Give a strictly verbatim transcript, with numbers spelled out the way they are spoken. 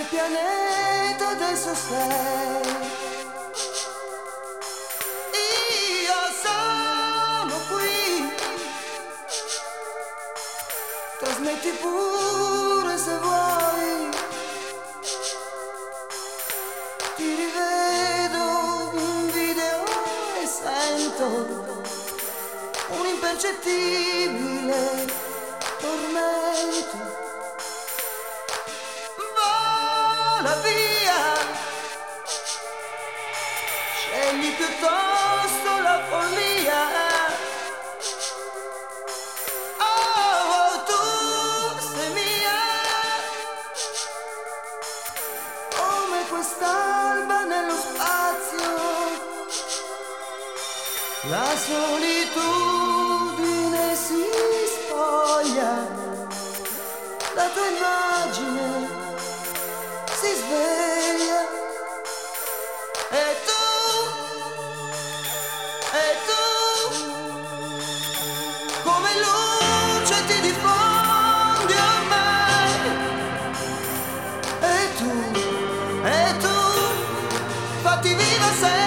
pianeta adesso sei. Io sono qui, trasmetti pure se vuoi. Ti rivedo in video e sento un impercettibile tormento. Vola via, scegli piuttosto la follia. Oh, tu sei mia, come quest'alba nello spazio. La solitudine si spoglia, la tua immagine si sveglia. E tu, e tu, come luce ti diffondi ormai. E tu, e tu, fatti viva sempre.